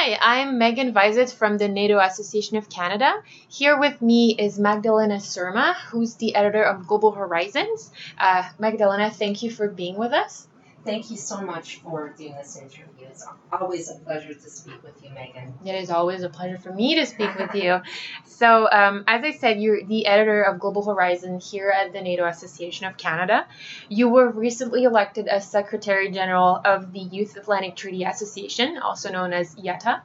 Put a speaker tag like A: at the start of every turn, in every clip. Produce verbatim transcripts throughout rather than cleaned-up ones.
A: Hi, I'm Megan Vizet from the NATO Association of Canada. Here with me is Magdalena Surma, who's the editor of Global Horizons. Uh, Magdalena, thank you for being with us.
B: Thank you so much for doing this interview. It's always a pleasure to speak with you, Megan.
A: It is always a pleasure for me to speak with you. So, um, as I said, you're the editor of Global Horizon here at the NATO Association of Canada. You were recently elected as Secretary General of the Youth Atlantic Treaty Association, also known as Y A T A.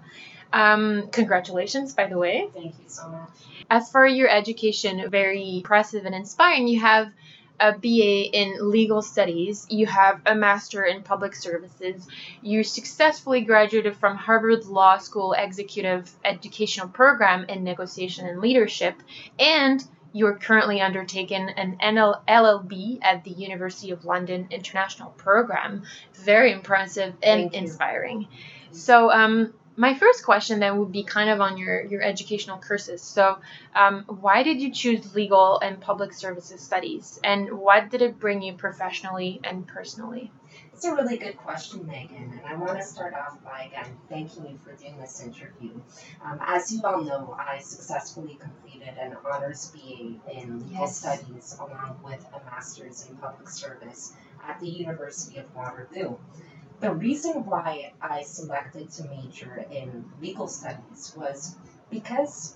A: Um, congratulations, by the way.
B: Thank you so much.
A: As for your education, very impressive and inspiring. You have a B A in Legal Studies. You have a Master in Public Services. You successfully graduated from Harvard Law School Executive Educational Program in Negotiation and Leadership, and you're currently undertaking an L L B at the University of London International Program. Very impressive and
B: Thank you.
A: inspiring. So, um, my first question then would be kind of on your, your educational courses. So um, why did you choose legal and public services studies, and what did it bring you professionally and personally?
B: It's a really good question, Megan, and I want to start off by, again, thanking you for doing this interview. Um, as you all know, I successfully completed an honors B A in legal
A: Yes.
B: studies along with a master's in public service at the University of Waterloo. The reason why I selected to major in legal studies was because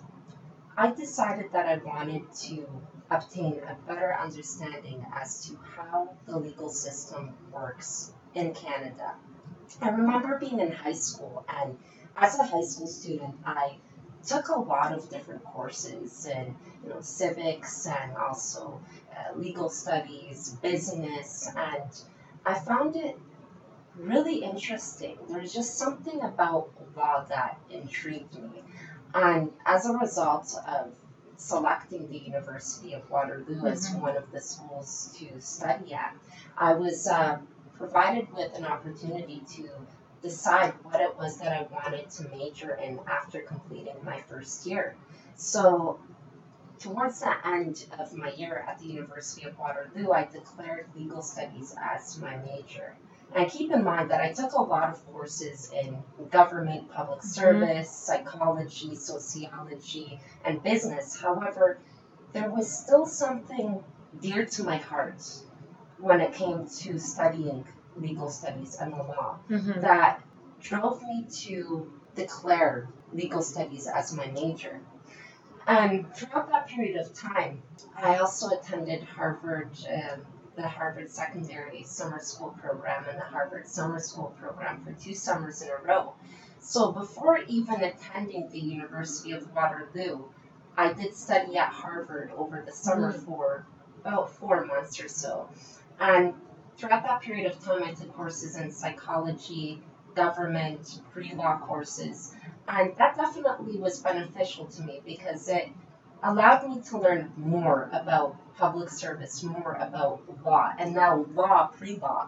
B: I decided that I wanted to obtain a better understanding as to how the legal system works in Canada. I remember being in high school, and as a high school student, I took a lot of different courses in you know, civics and also uh, legal studies, business, and I found it really interesting. There's just something about law that intrigued me. And as a result of selecting the University of Waterloo mm-hmm. as one of the schools to study at, I was uh, provided with an opportunity to decide what it was that I wanted to major in after completing my first year. So towards the end of my year at the University of Waterloo, I declared legal studies as my major. And keep in mind that I took a lot of courses in government, public service, mm-hmm. psychology, sociology, and business. However, there was still something dear to my heart when it came to studying legal studies and the law mm-hmm. that drove me to declare legal studies as my major. And throughout that period of time, I also attended Harvard, um, the Harvard Secondary Summer School Program and the Harvard Summer School Program for two summers in a row. So before even attending the University of Waterloo, I did study at Harvard over the summer mm-hmm. for about four months or so. And throughout that period of time, I took courses in psychology, government, pre-law courses. And that definitely was beneficial to me because it allowed me to learn more about public service, more about law, and now law, pre-law,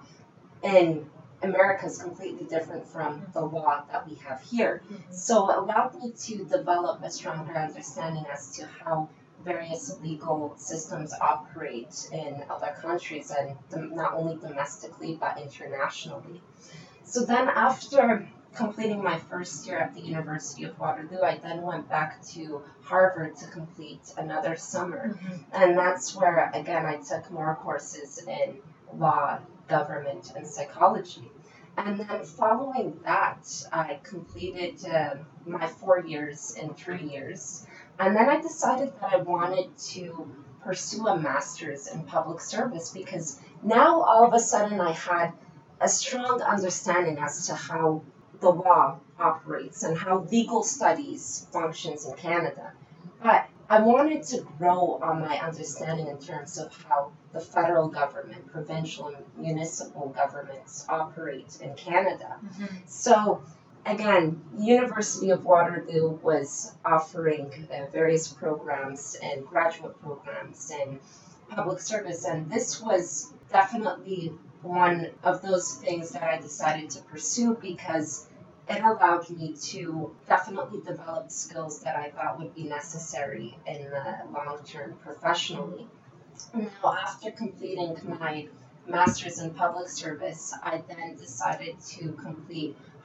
B: in America is completely different from the law that we have here. Mm-hmm. So it allowed me to develop a stronger understanding as to how various legal systems operate in other countries, and not only domestically but internationally. So then after completing my first year at the University of Waterloo, I then went back to Harvard to complete another summer. Mm-hmm. And that's where, again, I took more courses in law, government, and psychology. And then following that, I completed uh, my four years in three years. And then I decided that I wanted to pursue a master's in public service because now all of a sudden I had a strong understanding as to how the law operates and how legal studies functions in Canada. But I wanted to grow on my understanding in terms of how the federal government, provincial and municipal governments operate in Canada. Mm-hmm. So again, University of Waterloo was offering uh, various programs and graduate programs in public service, and this was definitely one of those things that I decided to pursue because it allowed me to definitely develop skills that I thought would be necessary in the long term professionally. Now, after completing my master's in public service, I then decided to complete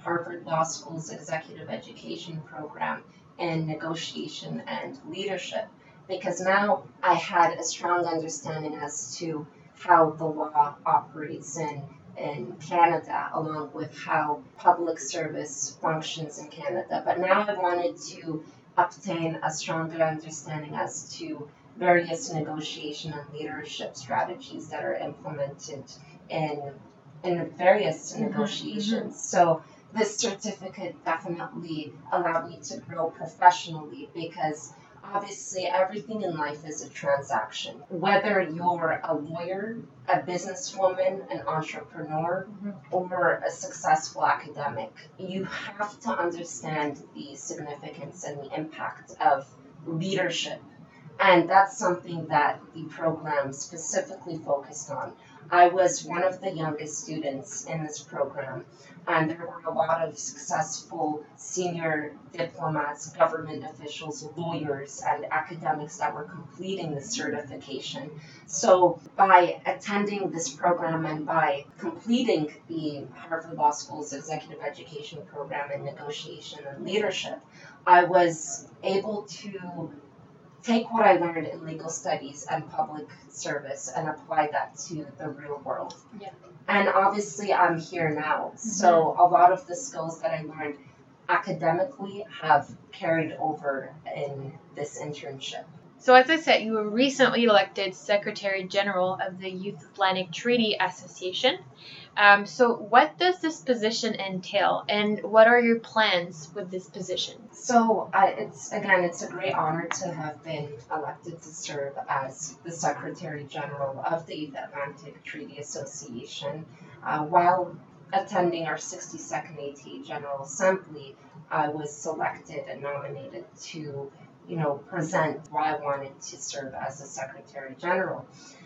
B: Harvard Law School's executive education program in negotiation and leadership, because now I had a strong understanding as to how the law operates in, in Canada, along with how public service functions in Canada. But now I wanted to obtain a stronger understanding as to various negotiation and leadership strategies that are implemented in in various
A: Mhm,
B: negotiations. So this certificate definitely allowed me to grow professionally, because obviously everything in life is a transaction. Whether you're a lawyer, a businesswoman, an entrepreneur,
A: mhm.
B: or a successful academic, you have to understand the significance and the impact of leadership. And that's something that the program specifically focused on. I was one of the youngest students in this program, and there were a lot of successful senior diplomats, government officials, lawyers, and academics that were completing the certification. So by attending this program and by completing the Harvard Law School's executive education program in negotiation and leadership, I was able to take what I learned in legal studies and public service and apply that to the real world.
A: Yeah.
B: And obviously I'm here now. So a lot of the skills that I learned academically have carried over in this internship.
A: So, as I said, you were recently elected Secretary General of the Youth Atlantic Treaty Association. Um, so, what does this position entail, and what are your plans with this position?
B: So uh, it's again, it's a great honor to have been elected to serve as the Secretary General of the Youth Atlantic Treaty Association. Uh, while attending our sixty-second A T A General Assembly, I was selected and nominated to, you know, present why I wanted to serve as the Secretary General.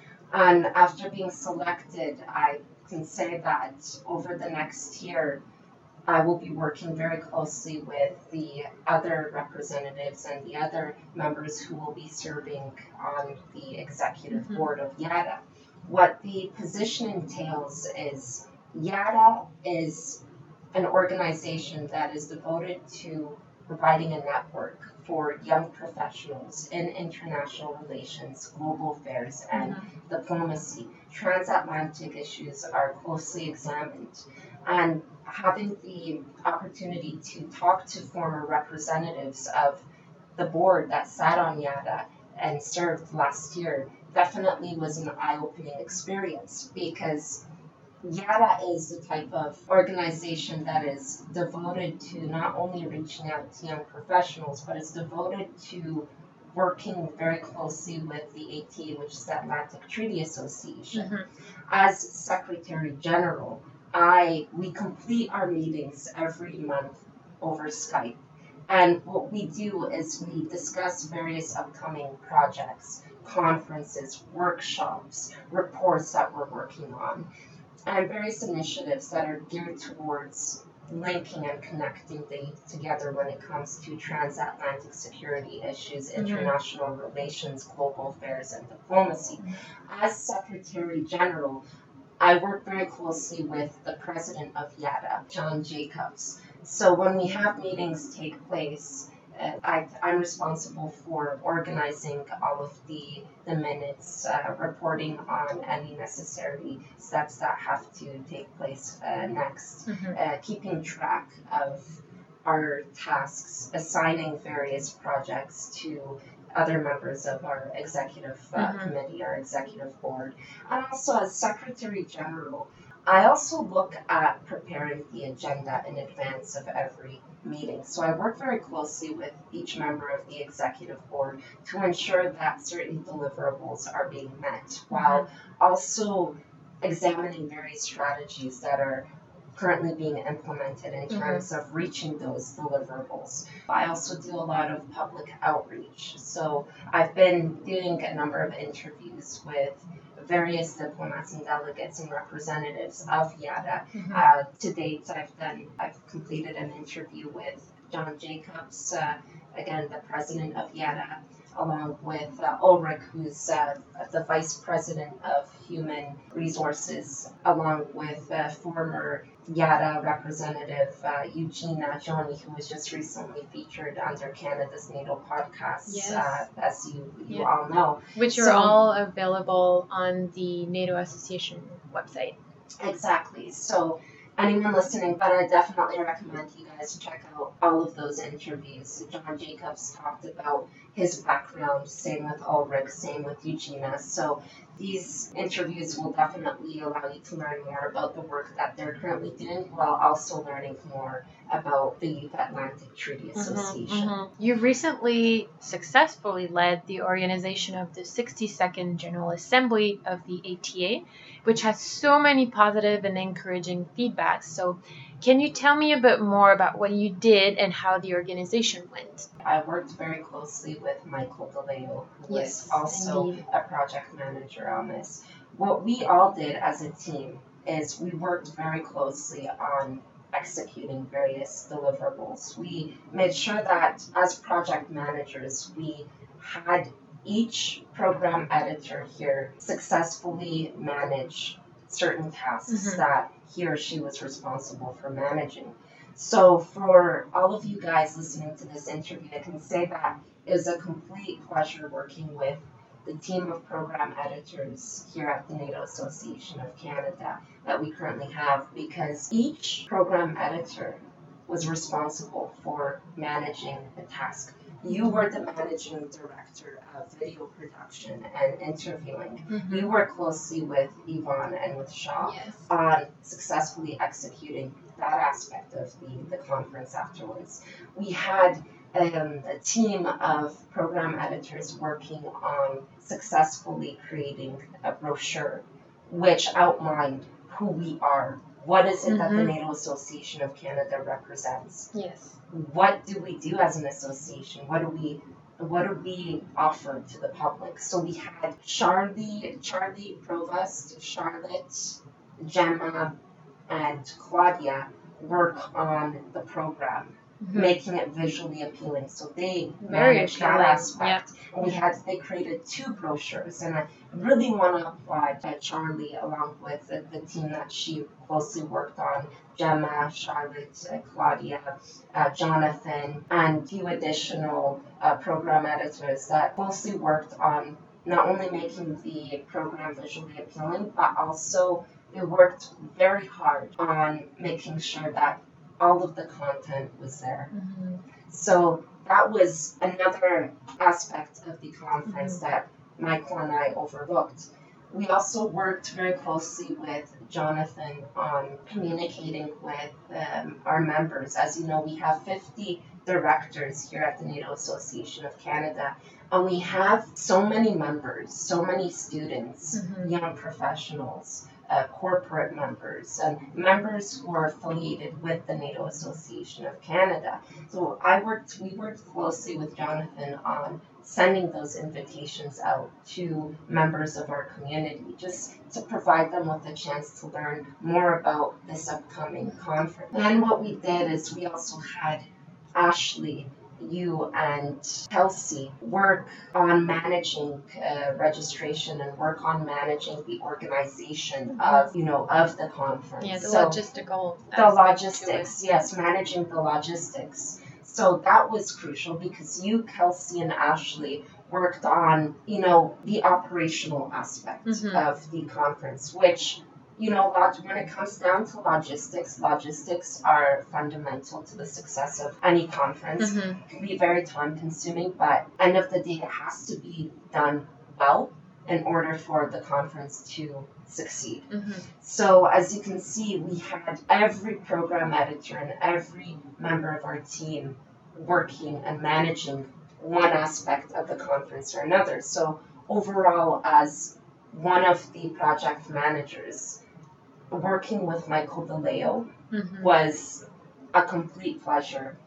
B: And after being selected, I can say that over the next year, I will be working very closely with the other representatives and the other members who will be serving on the executive
A: Mhm.
B: board of YADA. What the position entails is YADA is an organization that is devoted to providing a network for young professionals in international relations, global affairs, and
A: Mhm.
B: diplomacy. Transatlantic issues are closely examined, and having the opportunity to talk to former representatives of the board that sat on YADA and served last year definitely was an eye-opening experience, because YADA is the type of organization that is devoted to not only reaching out to young professionals, but is devoted to working very closely with the A T A, which is the Atlantic Treaty Association.
A: Mhm.
B: As Secretary General, I we complete our meetings every month over Skype. And what we do is we discuss various upcoming projects, conferences, workshops, reports that we're working on, and various initiatives that are geared towards linking and connecting the youth together when it comes to transatlantic security issues,
A: Mhm.
B: international relations, global affairs, and diplomacy. As Secretary General, I work very closely with the president of YADA, John Jacobs. So when we have meetings take place, uh, I, I'm responsible for organizing all of the, the minutes, uh, reporting on any necessary steps that have to take place uh, next,
A: Mhm.
B: uh, keeping track of our tasks, assigning various projects to other members of our executive uh,
A: Mhm.
B: committee, our executive board. And also as Secretary General, I also look at preparing the agenda in advance of every meeting. So I work very closely with each member of the executive board to ensure that certain deliverables are being met, while also examining various strategies that are currently being implemented in
A: Mhm.
B: terms of reaching those deliverables. I also do a lot of public outreach. So I've been doing a number of interviews with various diplomats and delegates and representatives of YADA.
A: Mhm.
B: Uh, to date, I've done, I've completed an interview with John Jacobs, uh, again, the president of YADA, along with uh, Ulrich, who's uh, the vice president of human resources, along with uh, former YADA representative uh, Eugenia Joni, who was just recently featured on their Canada's NATO podcast,
A: Yes.
B: uh, as you, you
A: Yeah.
B: all know.
A: Which are
B: So-
A: all available on the NATO Association website.
B: Exactly. So anyone listening, but I definitely recommend you guys check out all of those interviews. John Jacobs talked about his background, same with Ulrich, same with Eugenia. So these interviews will definitely allow you to learn more about the work that they're currently doing, while also learning more about the Youth Atlantic Treaty Association.
A: Mhm. You've recently successfully led the organization of the sixty-second General Assembly of the A T A, which has so many positive and encouraging feedbacks. So can you tell me a bit more about what you did and how the organization went?
B: I worked very closely with Michael DeLeo, who was
A: Yes,
B: also
A: indeed.
B: a project manager on this. What we all did as a team is we worked very closely on executing various deliverables. We made sure that as project managers, we had each program editor here successfully manage certain tasks
A: Mhm.
B: that he or she was responsible for managing. So for all of you guys listening to this interview, I can say that it was a complete pleasure working with the team of program editors here at the NATO Association of Canada that we currently have, because each program editor was responsible for managing a task. You were the managing director of video production and interviewing.
A: Mhm.
B: You worked closely with Yvonne and with Shaw
A: Yes.
B: on successfully executing that aspect of the, the conference afterwards. We had um, a team of program editors working on successfully creating a brochure which outlined who we are. What is it that the
A: Mhm.
B: NATO Association of Canada represents?
A: Yes.
B: What do we do as an association? What do we what do we offer to the public? So we had Charlie, Charlie Provost, Charlotte, Gemma, and Claudia work on the program,
A: Mhm.
B: making it visually appealing. So they
A: Very
B: managed that
A: appealing,
B: aspect. And we had they created two brochures, and I really want to applaud uh, Charlie along with the, the team that she closely worked on. Gemma, Charlotte, uh, Claudia, uh, Jonathan, and a few additional uh, program editors that closely worked on not only making the program visually appealing, but also they worked very hard on making sure that all of the content was there.
A: Mhm.
B: So that was another aspect of the conference that Michael and I overlooked. We also worked very closely with Jonathan on communicating with um, our members. As you know, we have fifty directors here at the NATO Association of Canada, and we have so many members, so many students,
A: Mhm.
B: young professionals, uh, corporate members, and members who are affiliated with the NATO Association of Canada. So I worked, we worked closely with Jonathan on sending those invitations out to members of our community, just to provide them with a chance to learn more about this upcoming conference. And what we did is we also had Ashley, you and Kelsey work on managing uh, registration and work on managing the organization of, you know, of the conference.
A: Yeah, the
B: So-
A: logistical
B: the
A: aspect to
B: logistics, yes, managing the logistics. So that was crucial because you, Kelsey, and Ashley worked on, you know, the operational aspect
A: Mhm.
B: of the conference, which, you know, log- when it comes down to logistics, logistics are fundamental to the success of any conference.
A: it. Mhm.
B: It can be very time consuming, but end of the day, it has to be done well in order for the conference to succeed.
A: Mhm.
B: So as you can see, we had every program editor and every member of our team working and managing one aspect of the conference or another. So overall, as one of the project managers, working with Michael DeLeo
A: Mhm.
B: was a complete pleasure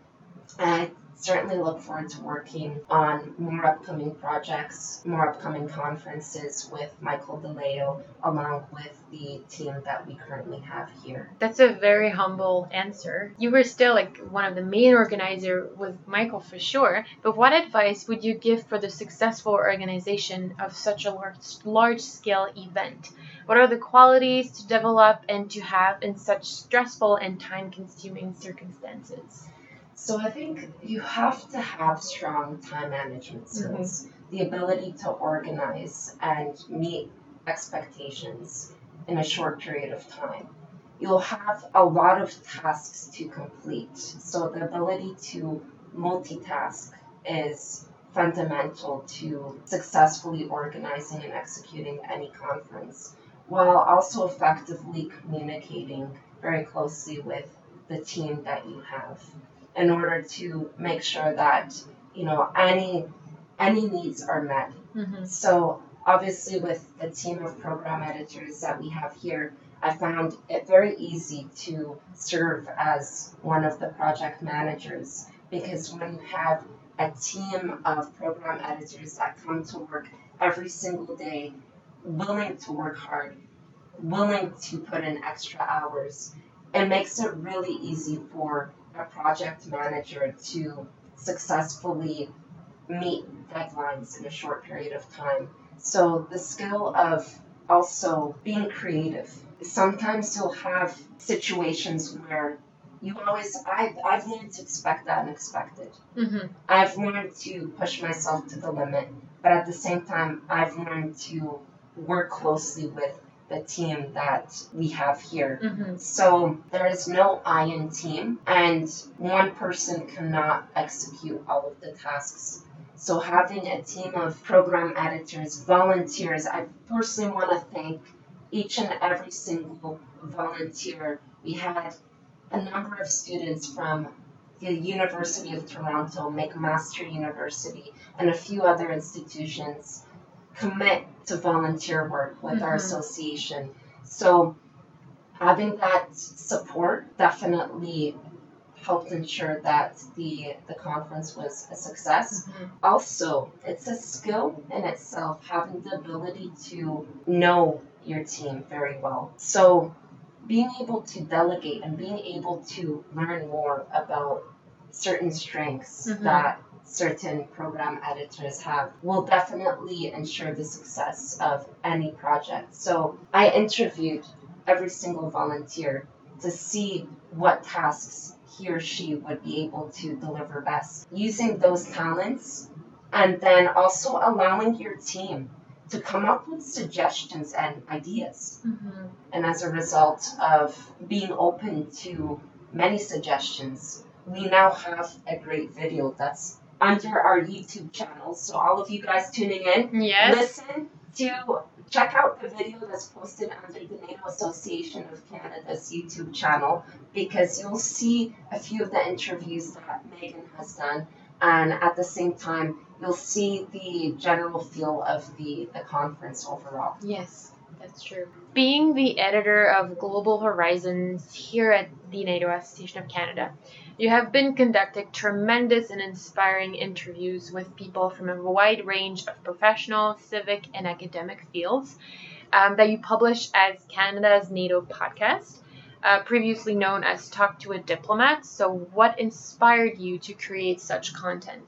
B: And I certainly look forward to working on more upcoming projects, more upcoming conferences with Michael DeLeo, along with the team that we currently have here.
A: That's a very humble answer. You were still like one of the main organizer with Michael for sure, but what advice would you give for the successful organization of such a large, large scale event? What are the qualities to develop and to have in such stressful and time consuming circumstances?
B: So I think you have to have strong time management skills, mm-hmm. the ability to organize and meet expectations in a short period of time. You'll have a lot of tasks to complete, so the ability to multitask is fundamental to successfully organizing and executing any conference, while also effectively communicating very closely with the team that you have, in order to make sure that, you know, any any needs are met. Mm-hmm. So obviously with the team of program editors that we have here, I found it very easy to serve as one of the project managers, because when you have a team of program editors that come to work every single day, willing to work hard, willing to put in extra hours, it makes it really easy for a project manager to successfully meet deadlines in a short period of time. So the skill of also being creative. Sometimes you'll have situations where you always, I've, I've learned to expect the unexpected. Mm-hmm. I've learned to push myself to the limit, but at the same time, I've learned to work closely with the team that we have here. Mm-hmm. So there is no I in team, and one person cannot execute all of the tasks. So having a team of program editors, volunteers, I personally want to thank each and every single volunteer. We had a number of students from the University of Toronto, McMaster University, and a few other institutions commit to volunteer work with mm-hmm. our association. So having that support definitely helped ensure that the the conference was a success. Mm-hmm. Also, it's a skill in itself, having the ability to know your team very well. So being able to delegate and being able to learn more about certain strengths mm-hmm. that certain program editors have will definitely ensure the success of any project. So I interviewed every single volunteer to see what tasks he or she would be able to deliver best, using those talents, and then also allowing your team to come up with suggestions and ideas. Mm-hmm. And as a result of being open to many suggestions, we now have a great video that's under our YouTube channel. So all of you guys tuning in, yes. listen to, check out the video that's posted under the NATO Association of Canada's YouTube channel, because you'll see a few of the interviews that Megan has done, and at the same time, you'll see the general feel of the, the conference overall.
A: Yes, that's true. Being the editor of Global Horizons here at the NATO Association of Canada, you have been conducting tremendous and inspiring interviews with people from a wide range of professional, civic, and academic fields um, that you publish as Canada's NATO podcast, uh, previously known as Talk to a Diplomat. So what inspired you to create such content?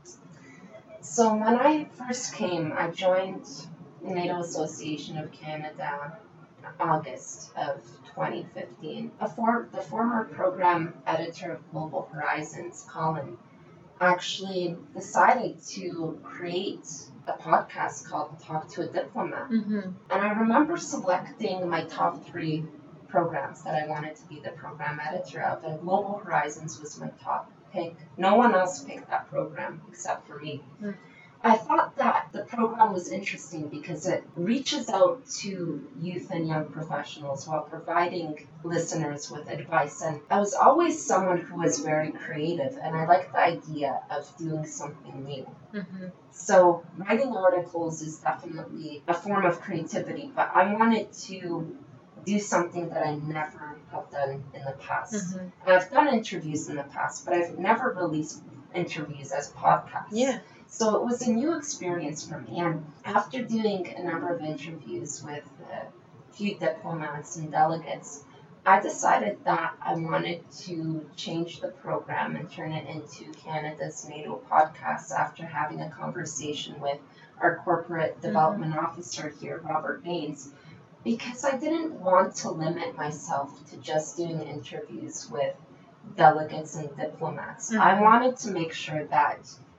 B: So when I first came, I joined the NATO Association of Canada in August of twenty fifteen. A for, the former program editor of Global Horizons, Colin, actually decided to create a podcast called Talk to a Diplomat. Mm-hmm. And I remember selecting my top three programs that I wanted to be the program editor of, and Global Horizons was my top pick. No one else picked that program except for me. Mm. I thought that the program was interesting because it reaches out to youth and young professionals while providing listeners with advice. And I was always someone who was very creative, and I liked the idea of doing something new. Mm-hmm. So writing articles is definitely a form of creativity, but I wanted to do something that I never have done in the past. Mm-hmm. And I've done interviews in the past, but I've never released interviews as podcasts.
A: Yeah.
B: So it was a new experience for me. And after doing a number of interviews with a few diplomats and delegates, I decided that I wanted to change the program and turn it into Canada's NATO podcast after having a conversation with our corporate development mm-hmm. officer here, Robert Baines, because I didn't want to limit myself to just doing interviews with delegates and diplomats. Mm-hmm. I wanted to make sure that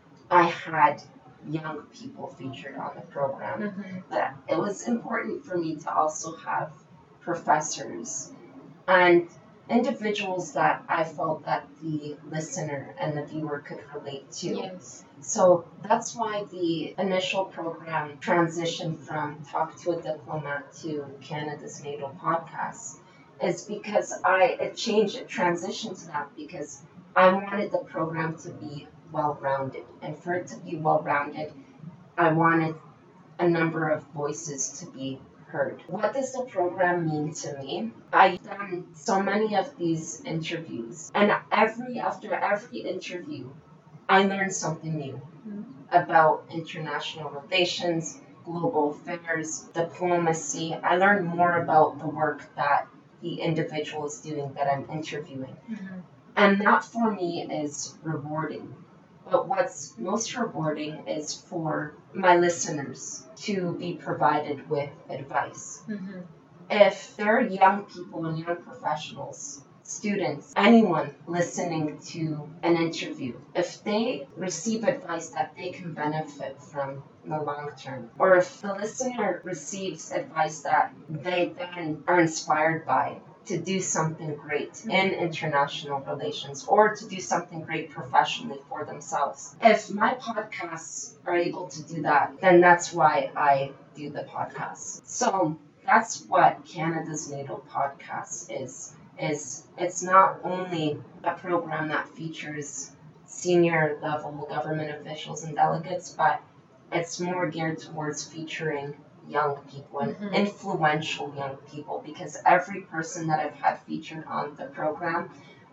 B: I had young people featured on the program. Mm-hmm. But it was important for me to also have professors and individuals that I felt that the listener and the viewer could relate to.
A: Yes.
B: So that's why the initial program transitioned from Talk to a Diplomat to Canada's NATO podcast, is because I it changed, it transitioned to that because I wanted the program to be well-rounded. And for it to be well-rounded, I wanted a number of voices to be heard. What does the program mean to me? I've done so many of these interviews, and every after every interview, I learn something new mm-hmm. about international relations, global affairs, diplomacy. I learn more about the work that the individual is doing that I'm interviewing. Mm-hmm. And that for me is rewarding. But what's most rewarding is for my listeners to be provided with advice. Mm-hmm. If there are young people and young professionals, students, anyone listening to an interview, if they receive advice that they can benefit from in the long term, or if the listener receives advice that they then are inspired by, to do something great in international relations or to do something great professionally for themselves. If my podcasts are able to do that, then that's why I do the podcast. So that's what Canada's NATO podcast is. Is it's not only a program that features senior level government officials and delegates, but it's more geared towards featuring young people and mm-hmm. influential young people, because every person that I've had featured on the program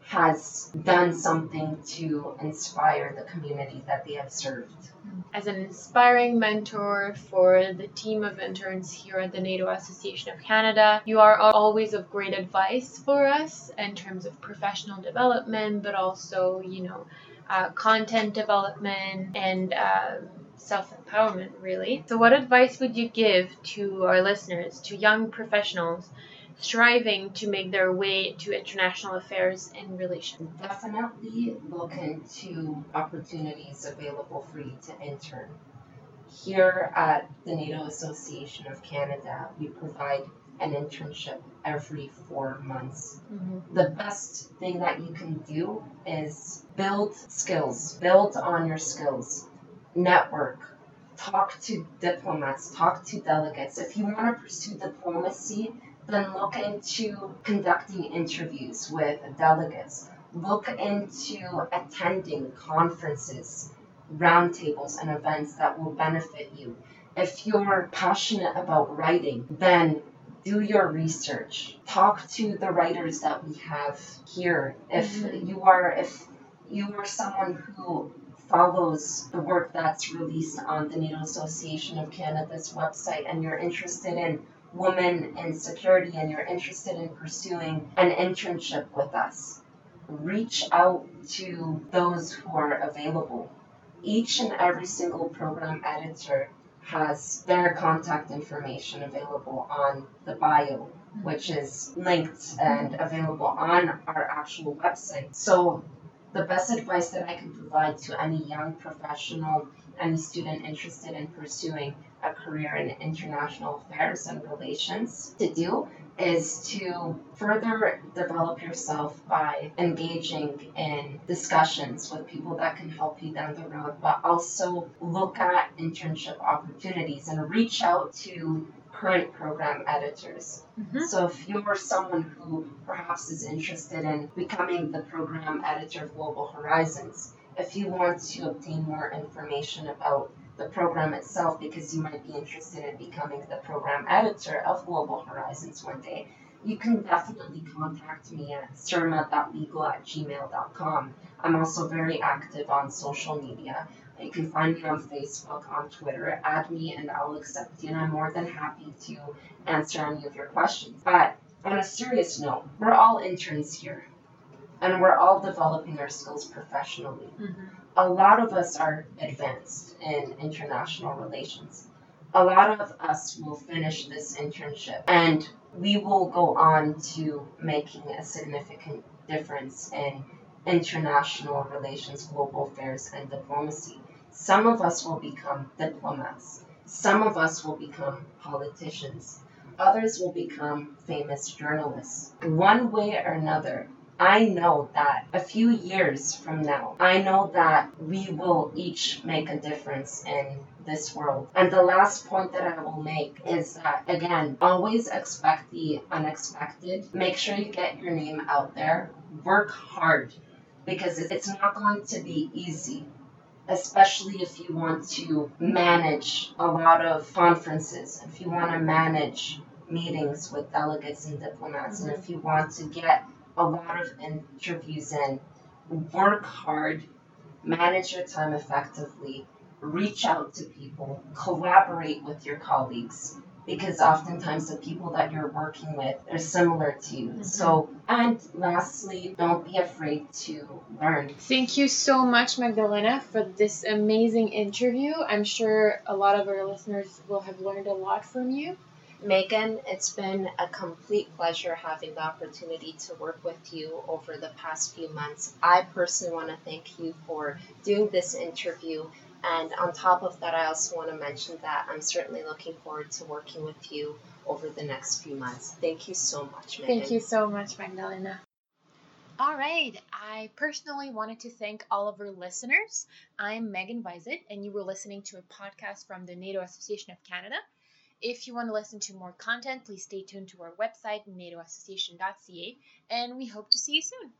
B: has done something to inspire the community that they have served.
A: As an inspiring mentor for the team of interns here at the NATO Association of Canada, you are always of great advice for us in terms of professional development, but also, you know, uh, content development and uh, self-empowerment, really. So what advice would you give to our listeners, to young professionals striving to make their way to international affairs and relations?
B: Definitely look into opportunities available for you to intern. Here at the NATO Association of Canada, we provide an internship every four months. Mm-hmm. The best thing that you can do is build skills, build on your skills. Network, talk to diplomats, talk to delegates. If you want to pursue diplomacy, then look into conducting interviews with delegates. Look into attending conferences, roundtables, and events that will benefit you. If you're passionate about writing, then do your research. Talk to the writers that we have here. If mm-hmm. you are, if you are someone who follows the work that's released on the NATO Association of Canada's website and you're interested in women in security and you're interested in pursuing an internship with us, reach out to those who are available. Each and every single program editor has their contact information available on the bio, which is linked and available on our actual website. So the best advice that I can provide to any young professional, any student interested in pursuing a career in international affairs and relations to do is to further develop yourself by engaging in discussions with people that can help you down the road, but also look at internship opportunities and reach out to current program editors. Mm-hmm. So if you're someone who perhaps is interested in becoming the program editor of Global Horizons, if you want to obtain more information about the program itself, because you might be interested in becoming the program editor of Global Horizons one day, you can definitely contact me at surma dot legal at gmail dot com. I'm also very active on social media. You can find me on Facebook, on Twitter, add me and I'll accept you, and I'm more than happy to answer any of your questions. But on a serious note, we're all interns here, and we're all developing our skills professionally.
A: Mm-hmm.
B: A lot of us are advanced in international relations. A lot of us will finish this internship and we will go on to making a significant difference in international relations, global affairs, and diplomacy. Some of us will become diplomats. Some of us will become politicians. Others will become famous journalists. One way or another, I know that a few years from now, I know that we will each make a difference in this world. And the last point that I will make is that, again, always expect the unexpected. Make sure you get your name out there. Work hard, because it's not going to be easy, especially if you want to manage a lot of conferences, if you want to manage meetings with delegates and diplomats, mm-hmm. and if you want to get a lot of interviews in. Work hard, manage your time effectively, reach out to people, collaborate with your colleagues, because oftentimes the people that you're working with are similar to you. Mm-hmm. So, and lastly, don't be afraid to learn.
A: Thank you so much, Magdalena, for this amazing interview. I'm sure a lot of our listeners will have learned a lot from you.
B: Megan, it's been a complete pleasure having the opportunity to work with you over the past few months. I personally want to thank you for doing this interview. And on top of that, I also want to mention that I'm certainly looking forward to working with you over the next few months. Thank you so much, Megan.
A: Thank you so much, Magdalena. All right. I personally wanted to thank all of our listeners. I'm Megan Vizet, and you were listening to a podcast from the NATO Association of Canada. If you want to listen to more content, please stay tuned to our website, nato association dot c a, and we hope to see you soon.